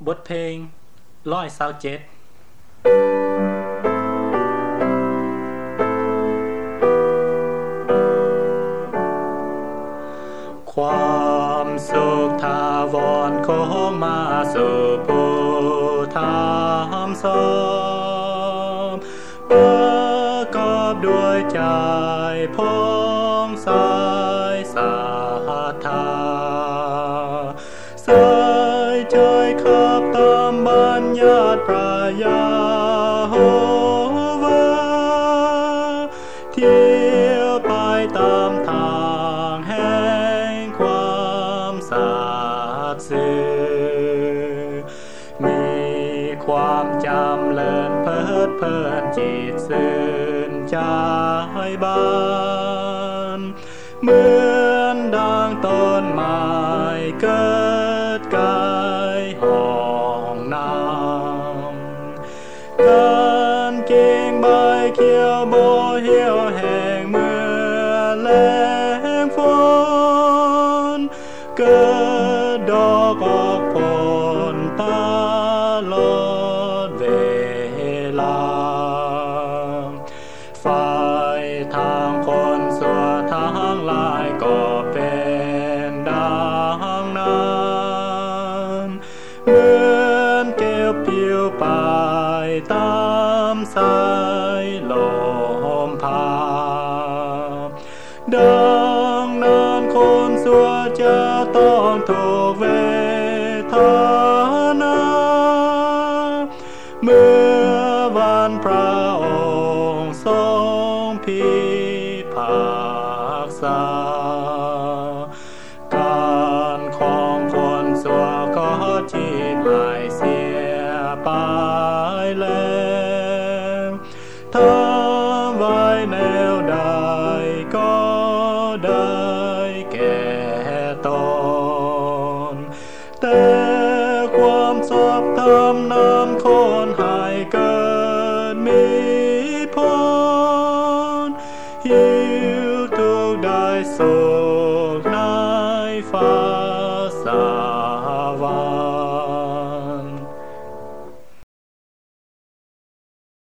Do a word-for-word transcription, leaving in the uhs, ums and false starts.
บทเพลงร้อยเศร้าเจ็ดความสุขทาวรของมาสู่ผู้ทำสมประกอบด้วยใจพองใสศรัทธาใส่ใจขับตามบัญญัติพระยาโฮวาเที่ยวไปตามทางแห่งความสัตย์ซื่อมีความจำเลินเพิดเพลินจิตซื่นใจบานเหมือนดังต้นไม้เกิดกายห้องน้ำการเก่งใบเขียวโบเหี่ยวแห้งเมื่อแล้งฝนเกิดดอกออกผลตลอดเวลาฝ่ายทางคนสัวทางหลายก็เป็นดังนั้นเหมือนเก็บผิวไปตามสายลมพาดังนั้นคนสัวจะต้องถูกเวทนาเมื่อวันพระองค์ทรงพิพากษาการของคนสัวก็ที่ไม่เสียไปแล้วทำไว้แนวใดก็ได้แก่ตนแต่ความชอบธรรมนำคนให้เกิดมีผลหิวทุกข์ได้สุขในฝัน